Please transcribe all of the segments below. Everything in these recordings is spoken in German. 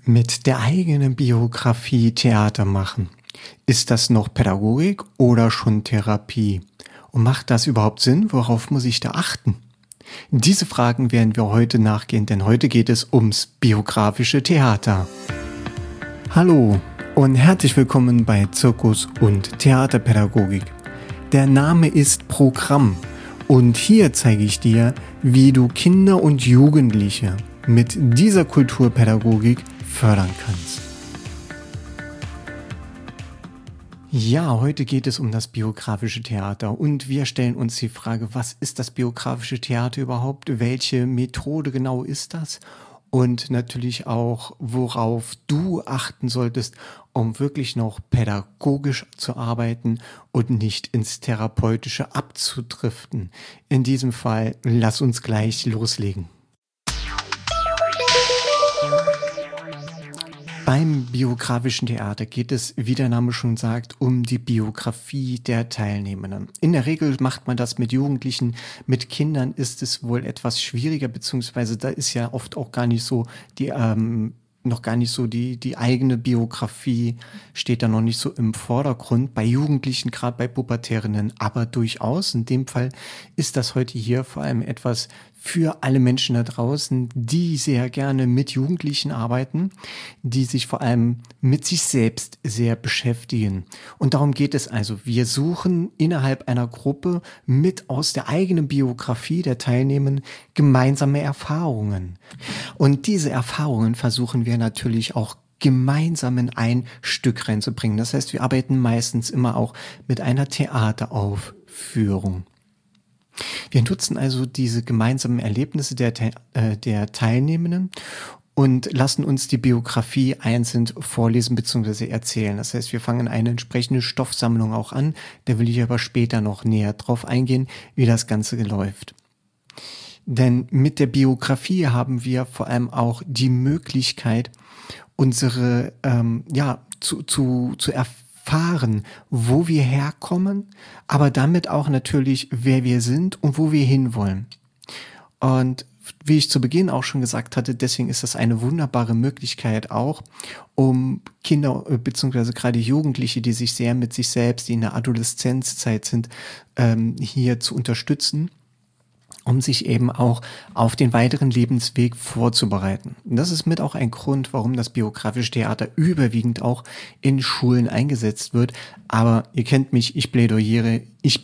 Mit der eigenen Biografie Theater machen. Ist das noch Pädagogik oder schon Therapie? Und macht das überhaupt Sinn? Worauf muss ich da achten? Diese Fragen werden wir heute nachgehen, denn heute geht es ums biografische Theater. Hallo und herzlich willkommen bei Zirkus und Theaterpädagogik. Der Name ist Programm und hier zeige ich dir, wie du Kinder und Jugendliche mit dieser Kulturpädagogik fördern kannst. Ja, heute geht es um das biografische Theater und wir stellen uns die Frage, was ist das biografische Theater überhaupt? Welche Methode genau ist das? Und natürlich auch, worauf du achten solltest, um wirklich noch pädagogisch zu arbeiten und nicht ins Therapeutische abzudriften. In diesem Fall, lass uns gleich loslegen. Beim biografischen Theater geht es, wie der Name schon sagt, um die Biografie der Teilnehmenden. In der Regel macht man das mit Jugendlichen, mit Kindern ist es wohl etwas schwieriger, beziehungsweise da ist ja oft auch gar nicht so die die eigene Biografie steht da noch nicht so im Vordergrund. Bei Jugendlichen, gerade bei Pubertärinnen, aber durchaus. In dem Fall ist das heute hier vor allem etwas für alle Menschen da draußen, die sehr gerne mit Jugendlichen arbeiten, die sich vor allem mit sich selbst sehr beschäftigen. Und darum geht es also. Wir suchen innerhalb einer Gruppe mit aus der eigenen Biografie der Teilnehmenden gemeinsame Erfahrungen. Und diese Erfahrungen versuchen wir natürlich auch gemeinsam in ein Stück reinzubringen. Das heißt, wir arbeiten meistens immer auch mit einer Theateraufführung. Wir nutzen also diese gemeinsamen Erlebnisse der Teilnehmenden und lassen uns die Biografie einzeln vorlesen bzw. erzählen. Das heißt, wir fangen eine entsprechende Stoffsammlung auch an. Da will ich aber später noch näher drauf eingehen, wie das Ganze läuft. Denn mit der Biografie haben wir vor allem auch die Möglichkeit, unsere zu erfahren, wo wir herkommen, aber damit auch natürlich, wer wir sind und wo wir hinwollen. Und wie ich zu Beginn auch schon gesagt hatte, deswegen ist das eine wunderbare Möglichkeit auch, um Kinder bzw. gerade Jugendliche, die sich sehr mit sich selbst, die in der Adoleszenzzeit sind, hier zu unterstützen, um sich eben auch auf den weiteren Lebensweg vorzubereiten. Und das ist mit auch ein Grund, warum das biografische Theater überwiegend auch in Schulen eingesetzt wird. Aber ihr kennt mich, ich plädiere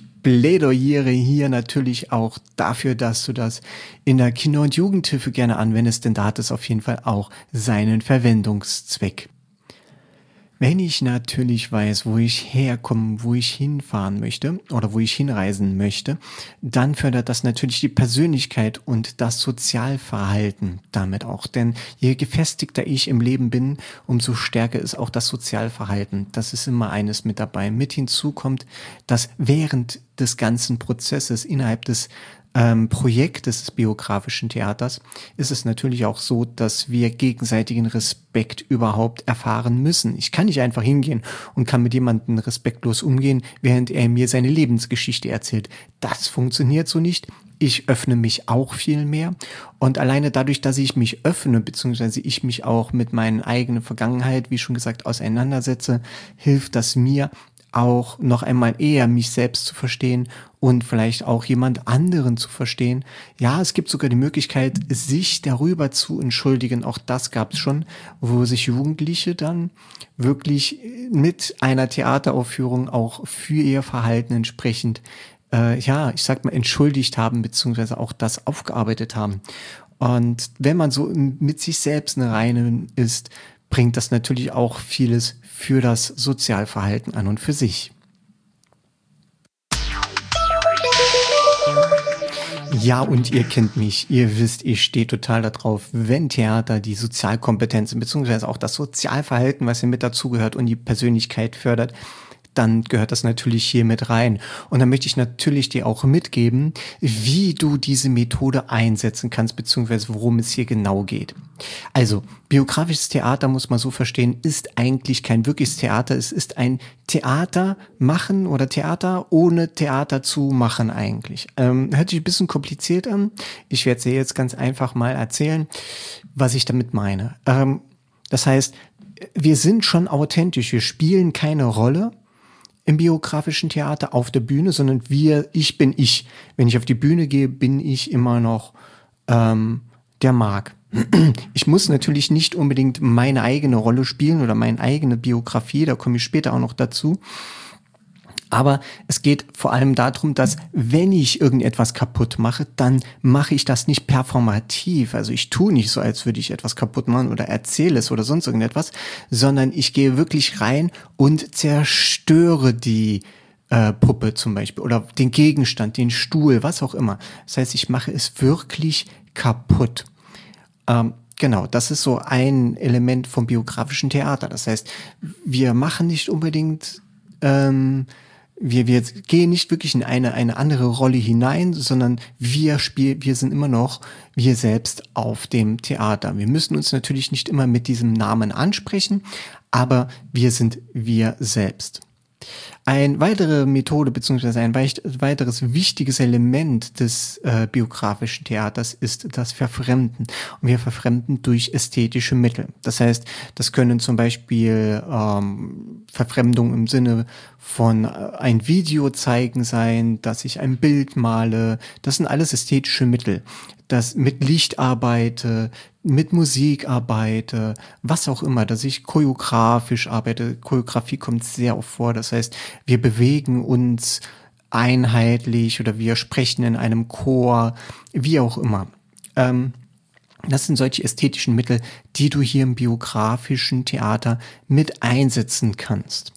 hier natürlich auch dafür, dass du das in der Kinder- und Jugendhilfe gerne anwendest, denn da hat es auf jeden Fall auch seinen Verwendungszweck. Wenn ich natürlich weiß, wo ich herkomme, wo ich hinfahren möchte oder wo ich hinreisen möchte, dann fördert das natürlich die Persönlichkeit und das Sozialverhalten damit auch. Denn je gefestigter ich im Leben bin, umso stärker ist auch das Sozialverhalten. Das ist immer eines mit dabei. Mit hinzu kommt, dass während des ganzen Prozesses innerhalb des Projektes des biografischen Theaters ist es natürlich auch so, dass wir gegenseitigen Respekt überhaupt erfahren müssen. Ich kann nicht einfach hingehen und kann mit jemandem respektlos umgehen, während er mir seine Lebensgeschichte erzählt. Das funktioniert so nicht. Ich öffne mich auch viel mehr und alleine dadurch, dass ich mich öffne, beziehungsweise ich mich auch mit meiner eigenen Vergangenheit, wie schon gesagt, auseinandersetze, hilft das mir auch noch einmal eher mich selbst zu verstehen und vielleicht auch jemand anderen zu verstehen. Ja, es gibt sogar die Möglichkeit, sich darüber zu entschuldigen. Auch das gab es schon, wo sich Jugendliche dann wirklich mit einer Theateraufführung auch für ihr Verhalten entsprechend, entschuldigt haben, beziehungsweise auch das aufgearbeitet haben. Und wenn man so mit sich selbst eine Reine ist, bringt das natürlich auch vieles für das Sozialverhalten an und für sich. Ja, und ihr kennt mich, ihr wisst, ich stehe total darauf, wenn Theater die Sozialkompetenzen bzw. auch das Sozialverhalten, was hier mit dazugehört und die Persönlichkeit fördert, dann gehört das natürlich hier mit rein. Und dann möchte ich natürlich dir auch mitgeben, wie du diese Methode einsetzen kannst, beziehungsweise worum es hier genau geht. Also, biografisches Theater, muss man so verstehen, ist eigentlich kein wirkliches Theater. Es ist ein Theater machen oder Theater ohne Theater zu machen eigentlich. Hört sich ein bisschen kompliziert an. Ich werde es dir jetzt ganz einfach mal erzählen, was ich damit meine. Das heißt, wir sind schon authentisch. Wir spielen keine Rolle im biografischen Theater auf der Bühne, sondern ich bin ich. Wenn ich auf die Bühne gehe, bin ich immer noch der Marc. Ich muss natürlich nicht unbedingt meine eigene Rolle spielen oder meine eigene Biografie, da komme ich später auch noch dazu. Aber es geht vor allem darum, dass wenn ich irgendetwas kaputt mache, dann mache ich das nicht performativ. Also ich tue nicht so, als würde ich etwas kaputt machen oder erzähle es oder sonst irgendetwas, sondern ich gehe wirklich rein und zerstöre die Puppe zum Beispiel oder den Gegenstand, den Stuhl, was auch immer. Das heißt, ich mache es wirklich kaputt. Genau, das ist so ein Element vom biografischen Theater. Das heißt, wir machen nicht unbedingt wir gehen nicht wirklich in eine andere Rolle hinein, sondern wir sind immer noch wir selbst auf dem Theater. Wir müssen uns natürlich nicht immer mit diesem Namen ansprechen, aber wir sind wir selbst. Eine weitere Methode beziehungsweise ein weiteres wichtiges Element des biografischen Theaters ist das Verfremden. Und wir verfremden durch ästhetische Mittel. Das heißt, das können zum Beispiel Verfremdung im Sinne von ein Video zeigen sein, dass ich ein Bild male. Das sind alles ästhetische Mittel. Dass mit Licht arbeite, mit Musik arbeite, was auch immer, dass ich choreografisch arbeite. Choreografie kommt sehr oft vor. Das heißt, wir bewegen uns einheitlich oder wir sprechen in einem Chor, wie auch immer. Das sind solche ästhetischen Mittel, die du hier im biografischen Theater mit einsetzen kannst.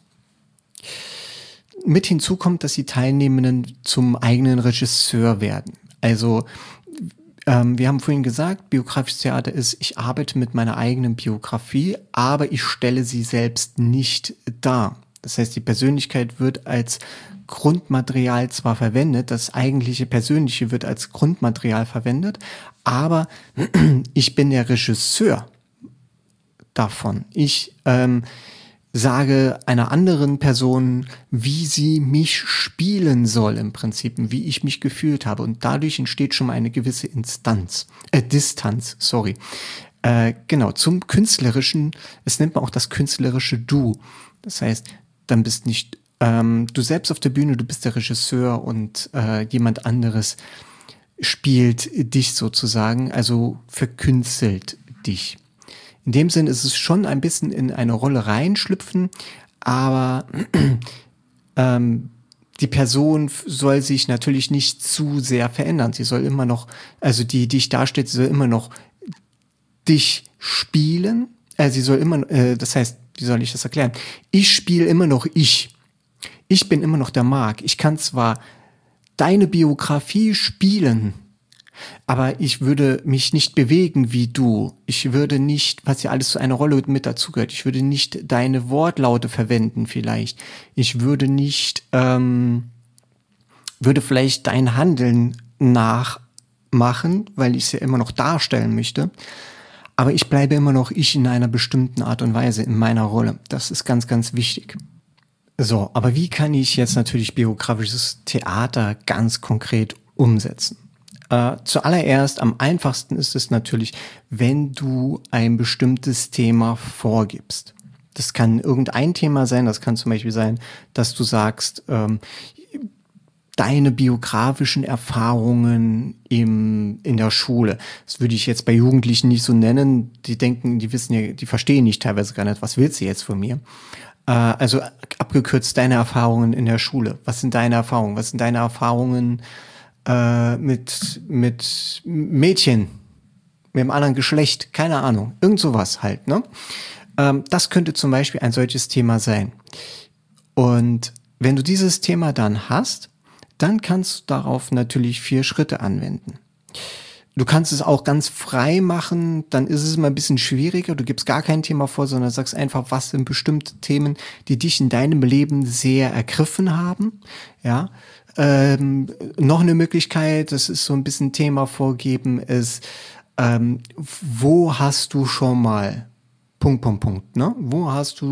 Mit hinzu kommt, dass die Teilnehmenden zum eigenen Regisseur werden. Also wir haben vorhin gesagt, biografisches Theater ist, ich arbeite mit meiner eigenen Biografie, aber ich stelle sie selbst nicht dar. Das heißt, die Persönlichkeit wird als Grundmaterial zwar verwendet, das eigentliche Persönliche wird als Grundmaterial verwendet, aber ich bin der Regisseur davon. Ich sage einer anderen Person, wie sie mich spielen soll im Prinzip, wie ich mich gefühlt habe. Und dadurch entsteht schon mal eine gewisse Distanz, sorry. Genau, zum Künstlerischen, es nennt man auch das künstlerische Du. Das heißt, dann bist nicht du selbst auf der Bühne, du bist der Regisseur und jemand anderes spielt dich sozusagen, also verkünstelt dich. In dem Sinn ist es schon ein bisschen in eine Rolle reinschlüpfen, aber die Person soll sich natürlich nicht zu sehr verändern. Sie soll immer noch, also die dich darstellt, sie soll immer noch dich spielen. Sie soll immer, das heißt, wie soll ich das erklären? Ich spiele immer noch ich. Ich bin immer noch der Marc. Ich kann zwar deine Biografie spielen, aber ich würde mich nicht bewegen wie du. Ich würde nicht, was ja alles zu einer Rolle mit dazugehört, ich würde nicht deine Wortlaute verwenden vielleicht. Ich würde nicht, würde vielleicht dein Handeln nachmachen, weil ich es ja immer noch darstellen möchte. Aber ich bleibe immer noch ich in einer bestimmten Art und Weise in meiner Rolle. Das ist ganz, ganz wichtig. So, aber wie kann ich jetzt natürlich biografisches Theater ganz konkret umsetzen? Zuallererst, am einfachsten ist es natürlich, wenn du ein bestimmtes Thema vorgibst. Das kann irgendein Thema sein, das kann zum Beispiel sein, dass du sagst, deine biografischen Erfahrungen in der Schule. Das würde ich jetzt bei Jugendlichen nicht so nennen. Die denken, die wissen ja, die verstehen nicht teilweise gar nicht, was willst du jetzt von mir? Also abgekürzt deine Erfahrungen in der Schule. Was sind deine Erfahrungen? Was sind deine Erfahrungen mit Mädchen, mit einem anderen Geschlecht? Keine Ahnung. Irgend sowas halt, ne? Das könnte zum Beispiel ein solches Thema sein. Und wenn du dieses Thema dann hast, dann kannst du darauf natürlich 4 Schritte anwenden. Du kannst es auch ganz frei machen, dann ist es mal ein bisschen schwieriger. Du gibst gar kein Thema vor, sondern sagst einfach, was sind bestimmte Themen, die dich in deinem Leben sehr ergriffen haben. Ja, noch eine Möglichkeit, das ist so ein bisschen Thema vorgeben, ist, wo hast du schon mal ne? Wo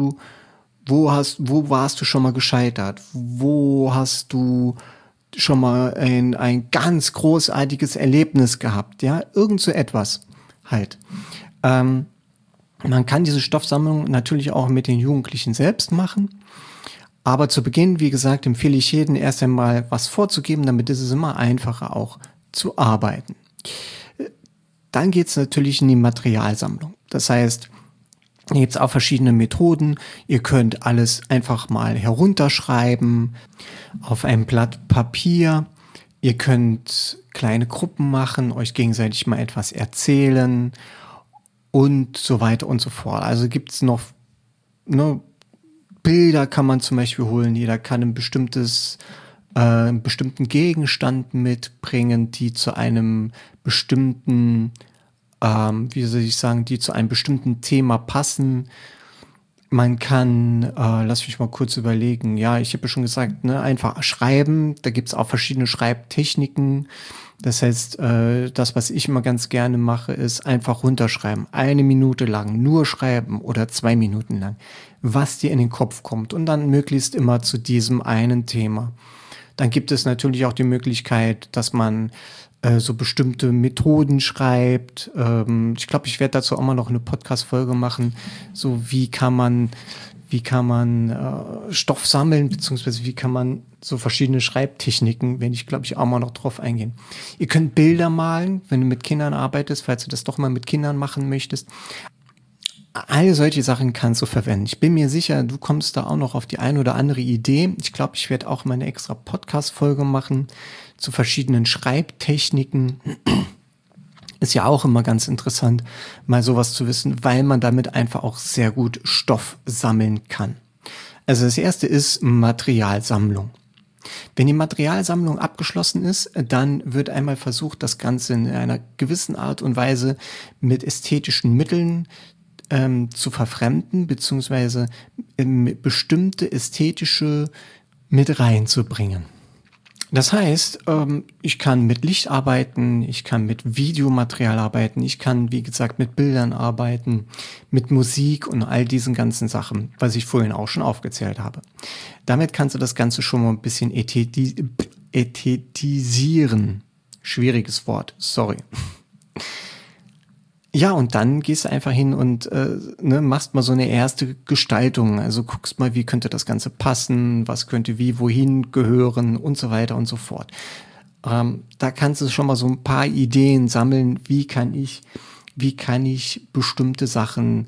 warst du schon mal gescheitert? Wo hast du schon mal ein ganz großartiges Erlebnis gehabt, ja, irgend so etwas halt. Man kann diese Stoffsammlung natürlich auch mit den Jugendlichen selbst machen. Aber zu Beginn, wie gesagt, empfehle ich jedem erst einmal was vorzugeben, damit ist es immer einfacher auch zu arbeiten. Dann geht es natürlich in die Materialsammlung. Das heißt, hier gibt es auch verschiedene Methoden. Ihr könnt alles einfach mal herunterschreiben auf ein Blatt Papier. Ihr könnt kleine Gruppen machen, euch gegenseitig mal etwas erzählen und so weiter und so fort. Also gibt es noch Bilder kann man zum Beispiel holen. Jeder kann einen bestimmten Gegenstand mitbringen, die zu einem bestimmten, die zu einem bestimmten Thema passen. Man kann, lass mich mal kurz überlegen, ja, ich habe ja schon gesagt, ne, einfach schreiben, da gibt's auch verschiedene Schreibtechniken. Das heißt, das, was ich immer ganz gerne mache, ist einfach runterschreiben. 1 Minute lang nur schreiben oder 2 Minuten lang, was dir in den Kopf kommt und dann möglichst immer zu diesem einen Thema. Dann gibt es natürlich auch die Möglichkeit, dass man so bestimmte Methoden schreibt. Ich glaube, ich werde dazu auch mal noch eine Podcast-Folge machen. So wie kann man Stoff sammeln, beziehungsweise wie kann man so verschiedene Schreibtechniken, wenn ich glaube ich auch mal noch drauf eingehen. Ihr könnt Bilder malen, wenn du mit Kindern arbeitest, falls du das doch mal mit Kindern machen möchtest. All solche Sachen kannst du verwenden. Ich bin mir sicher, du kommst da auch noch auf die eine oder andere Idee. Ich glaube, ich werde auch mal eine extra Podcast-Folge machen zu verschiedenen Schreibtechniken. Ist ja auch immer ganz interessant, mal sowas zu wissen, weil man damit einfach auch sehr gut Stoff sammeln kann. Also das erste ist Materialsammlung. Wenn die Materialsammlung abgeschlossen ist, dann wird einmal versucht, das Ganze in einer gewissen Art und Weise mit ästhetischen Mitteln zu verfremden, beziehungsweise bestimmte ästhetische mit reinzubringen. Das heißt, ich kann mit Licht arbeiten, ich kann mit Videomaterial arbeiten, ich kann, wie gesagt, mit Bildern arbeiten, mit Musik und all diesen ganzen Sachen, was ich vorhin auch schon aufgezählt habe. Damit kannst du das Ganze schon mal ein bisschen ästhetisieren. Schwieriges Wort, sorry. Ja, und dann gehst du einfach hin und machst mal so eine erste Gestaltung. Also guckst mal, wie könnte das Ganze passen, was könnte wie wohin gehören und so weiter und so fort. Da kannst du schon mal so ein paar Ideen sammeln, wie kann ich bestimmte Sachen,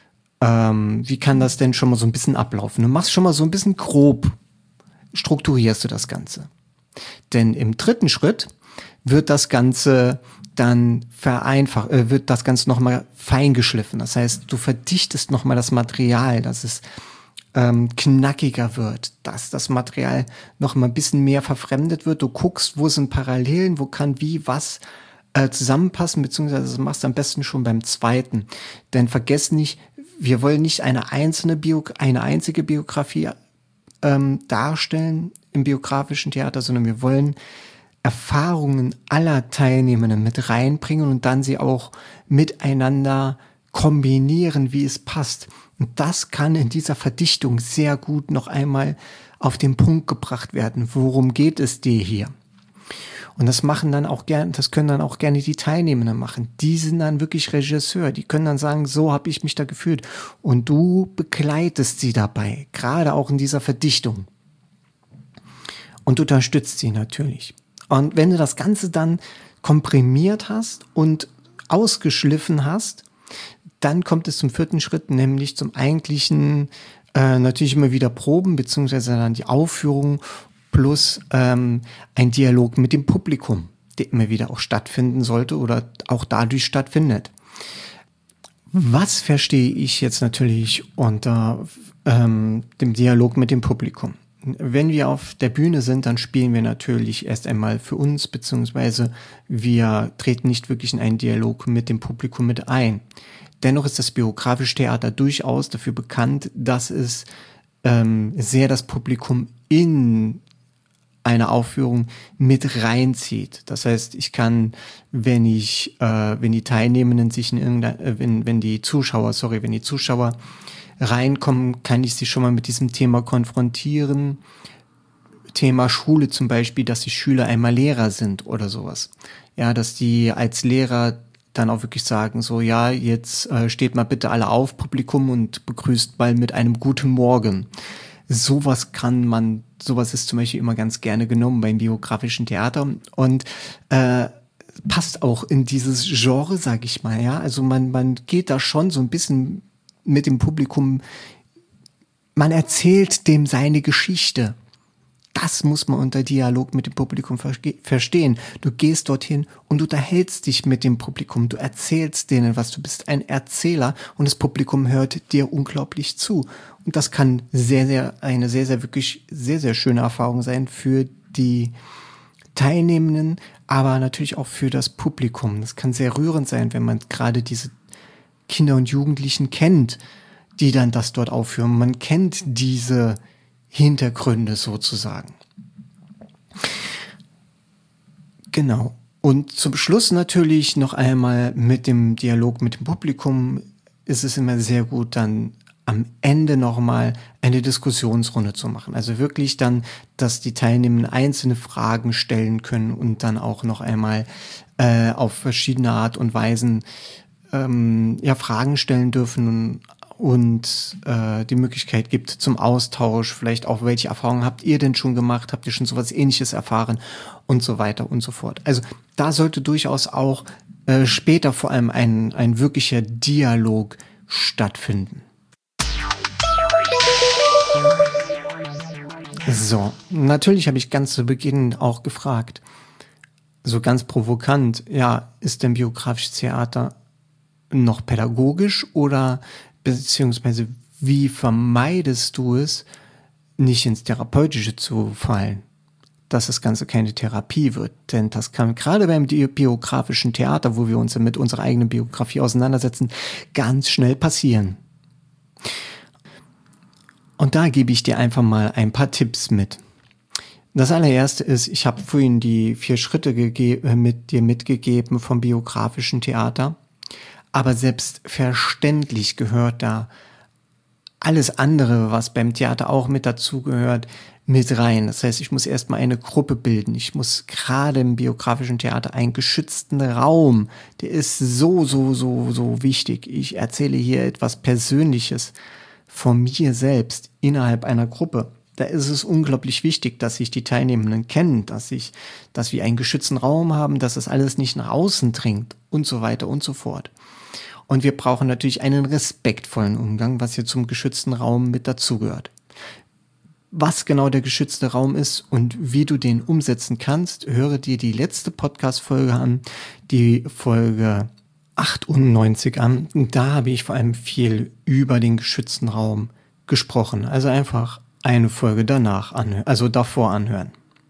wie kann das denn schon mal so ein bisschen ablaufen. Du machst schon mal so ein bisschen grob, strukturierst du das Ganze. Denn im dritten Schritt wird das Ganze dann wird das Ganze nochmal feingeschliffen. Das heißt, du verdichtest nochmal das Material, dass es knackiger wird, dass das Material nochmal ein bisschen mehr verfremdet wird. Du guckst, wo sind Parallelen, wo kann wie was zusammenpassen, beziehungsweise das machst du am besten schon beim zweiten. Denn vergiss nicht, wir wollen nicht eine einzige Biografie darstellen im biografischen Theater, sondern wir wollen Erfahrungen aller Teilnehmenden mit reinbringen und dann sie auch miteinander kombinieren, wie es passt. Und das kann in dieser Verdichtung sehr gut noch einmal auf den Punkt gebracht werden. Worum geht es dir hier? Und das können dann auch gerne die Teilnehmenden machen. Die sind dann wirklich Regisseur. Die können dann sagen, so habe ich mich da gefühlt. Und du begleitest sie dabei, gerade auch in dieser Verdichtung. Und du unterstützt sie natürlich. Und wenn du das Ganze dann komprimiert hast und ausgeschliffen hast, dann kommt es zum vierten Schritt, nämlich zum eigentlichen, natürlich immer wieder Proben, beziehungsweise dann die Aufführung plus ein Dialog mit dem Publikum, der immer wieder auch stattfinden sollte oder auch dadurch stattfindet. Was verstehe ich jetzt natürlich unter dem Dialog mit dem Publikum? Wenn wir auf der Bühne sind, dann spielen wir natürlich erst einmal für uns, beziehungsweise wir treten nicht wirklich in einen Dialog mit dem Publikum mit ein. Dennoch ist das biografische Theater durchaus dafür bekannt, dass es sehr das Publikum in eine Aufführung mit reinzieht. Das heißt, ich kann, wenn die Teilnehmenden sich wenn die Zuschauer reinkommen, kann ich sie schon mal mit diesem Thema konfrontieren. Thema Schule zum Beispiel, dass die Schüler einmal Lehrer sind oder sowas. Ja, dass die als Lehrer dann auch wirklich sagen, so ja, jetzt steht mal bitte alle auf, Publikum, und begrüßt mal mit einem guten Morgen. Sowas ist zum Beispiel immer ganz gerne genommen beim biografischen Theater und passt auch in dieses Genre, sag ich mal, ja. Also man geht da schon so ein bisschen mit dem Publikum, man erzählt dem seine Geschichte. Das muss man unter Dialog mit dem Publikum verstehen. Du gehst dorthin und du unterhältst dich mit dem Publikum. Du erzählst denen was. Du bist ein Erzähler und das Publikum hört dir unglaublich zu. Und das kann wirklich sehr, sehr schöne Erfahrung sein für die Teilnehmenden, aber natürlich auch für das Publikum. Das kann sehr rührend sein, wenn man gerade diese Kinder und Jugendlichen kennt, die dann das dort aufführen. Man kennt diese Hintergründe sozusagen. Genau. Und zum Schluss natürlich noch einmal mit dem Dialog mit dem Publikum ist es immer sehr gut, dann am Ende nochmal eine Diskussionsrunde zu machen. Also wirklich dann, dass die Teilnehmenden einzelne Fragen stellen können und dann auch noch einmal auf verschiedene Art und Weisen Fragen stellen dürfen und die Möglichkeit gibt zum Austausch, vielleicht auch, welche Erfahrungen habt ihr denn schon gemacht, habt ihr schon sowas Ähnliches erfahren und so weiter und so fort. Also da sollte durchaus auch später vor allem ein wirklicher Dialog stattfinden. So, natürlich habe ich ganz zu Beginn auch gefragt, so ganz provokant, ja, ist denn biografisches Theater noch pädagogisch oder beziehungsweise wie vermeidest du es, nicht ins Therapeutische zu fallen, dass das Ganze keine Therapie wird? Denn das kann gerade beim biografischen Theater, wo wir uns mit unserer eigenen Biografie auseinandersetzen, ganz schnell passieren. Und da gebe ich dir einfach mal ein paar Tipps mit. Das allererste ist, ich habe vorhin die 4 Schritte mit dir mitgegeben vom biografischen Theater. Aber selbstverständlich gehört da alles andere, was beim Theater auch mit dazugehört, mit rein. Das heißt, ich muss erstmal eine Gruppe bilden. Ich muss gerade im biografischen Theater einen geschützten Raum, der ist so wichtig. Ich erzähle hier etwas Persönliches von mir selbst innerhalb einer Gruppe. Da ist es unglaublich wichtig, dass sich die Teilnehmenden kennen, dass wir einen geschützten Raum haben, dass es alles nicht nach außen dringt und so weiter und so fort. Und wir brauchen natürlich einen respektvollen Umgang, was hier zum geschützten Raum mit dazugehört. Was genau der geschützte Raum ist und wie du den umsetzen kannst, höre dir die letzte Podcast-Folge an, die Folge 98 an. Und da habe ich vor allem viel über den geschützten Raum gesprochen. Also einfach eine Folge davor anhören.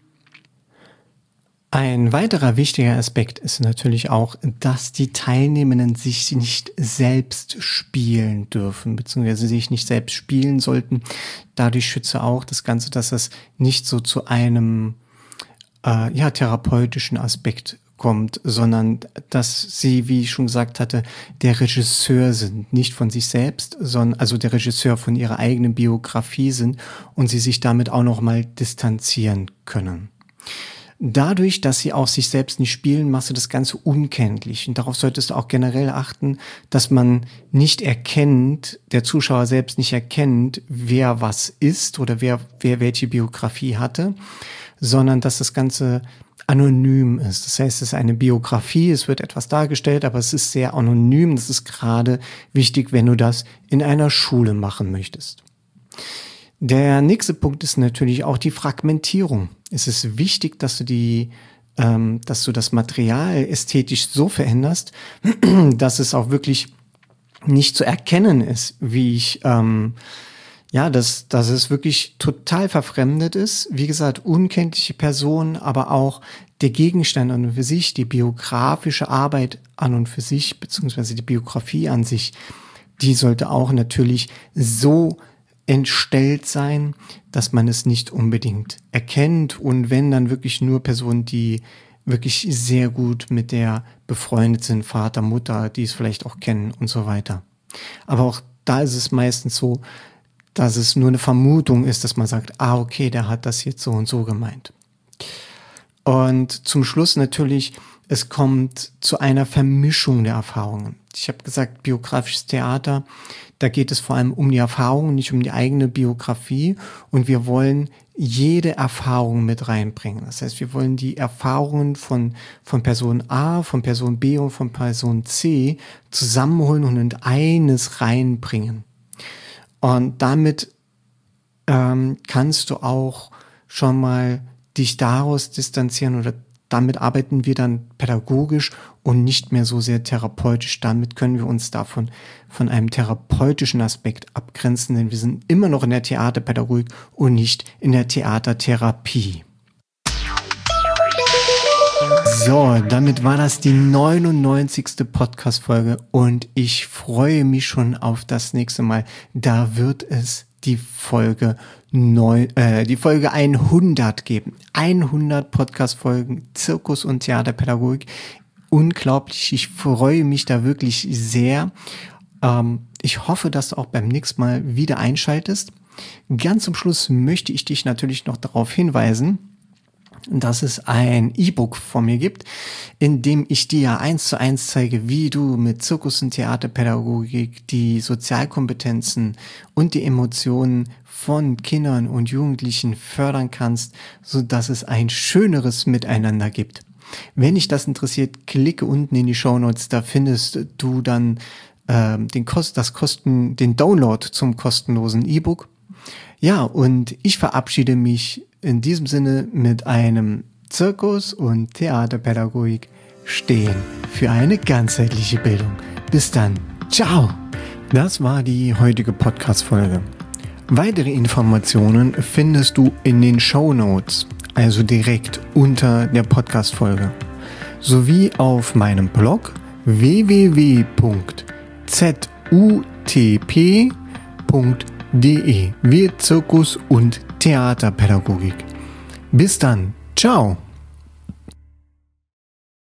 Ein weiterer wichtiger Aspekt ist natürlich auch, dass die Teilnehmenden sich nicht selbst spielen dürfen, beziehungsweise sich nicht selbst spielen sollten. Dadurch schütze auch das Ganze, dass es nicht so zu einem therapeutischen Aspekt kommt, sondern dass sie, wie ich schon gesagt hatte, der Regisseur sind, nicht von sich selbst, sondern also der Regisseur von ihrer eigenen Biografie sind und sie sich damit auch nochmal distanzieren können. Dadurch, dass sie auch sich selbst nicht spielen, machst du das Ganze unkenntlich. Und darauf solltest du auch generell achten, dass man nicht erkennt, der Zuschauer selbst nicht erkennt, wer was ist oder wer welche Biografie hatte, sondern dass das Ganze anonym ist. Das heißt, es ist eine Biografie, es wird etwas dargestellt, aber es ist sehr anonym. Das ist gerade wichtig, wenn du das in einer Schule machen möchtest. Der nächste Punkt ist natürlich auch die Fragmentierung. Es ist wichtig, dass du das Material ästhetisch so veränderst, dass es auch wirklich nicht zu erkennen ist, dass es wirklich total verfremdet ist. Wie gesagt, unkenntliche Personen, aber auch der Gegenstand an und für sich, die biografische Arbeit an und für sich, beziehungsweise die Biografie an sich, die sollte auch natürlich so entstellt sein, dass man es nicht unbedingt erkennt, und wenn, dann wirklich nur Personen, die wirklich sehr gut mit der befreundet sind, Vater, Mutter, die es vielleicht auch kennen und so weiter. Aber auch da ist es meistens so, dass es nur eine Vermutung ist, dass man sagt, okay, der hat das jetzt so und so gemeint. Und zum Schluss natürlich Es kommt zu einer Vermischung der Erfahrungen. Ich habe gesagt, biografisches Theater, da geht es vor allem um die Erfahrungen, nicht um die eigene Biografie. Und wir wollen jede Erfahrung mit reinbringen. Das heißt, wir wollen die Erfahrungen von Person A, von Person B und von Person C zusammenholen und in eines reinbringen. Und damit kannst du auch schon mal dich daraus distanzieren, oder damit arbeiten wir dann pädagogisch und nicht mehr so sehr therapeutisch. Damit können wir uns davon von einem therapeutischen Aspekt abgrenzen, denn wir sind immer noch in der Theaterpädagogik und nicht in der Theatertherapie. So, damit war das die 99. Podcast-Folge und ich freue mich schon auf das nächste Mal. Da wird es die Folge 100 geben. 100 Podcast-Folgen, Zirkus- und Theaterpädagogik. Unglaublich, ich freue mich da wirklich sehr. Ich hoffe, dass du auch beim nächsten Mal wieder einschaltest. Ganz zum Schluss möchte ich dich natürlich noch darauf hinweisen, dass es ein E-Book von mir gibt, in dem ich dir 1:1 zeige, wie du mit Zirkus- und Theaterpädagogik die Sozialkompetenzen und die Emotionen von Kindern und Jugendlichen fördern kannst, sodass es ein schöneres Miteinander gibt. Wenn dich das interessiert, klicke unten in die Shownotes, da findest du dann den Download zum kostenlosen E-Book. Ja, und ich verabschiede mich in diesem Sinne mit einem Zirkus- und Theaterpädagogik stehen für eine ganzheitliche Bildung. Bis dann. Ciao. Das war die heutige Podcast-Folge. Weitere Informationen findest du in den Shownotes, also direkt unter der Podcast-Folge, sowie auf meinem Blog www.zutp.de. Wir Zirkus- und Theaterpädagogik. Bis dann. Ciao.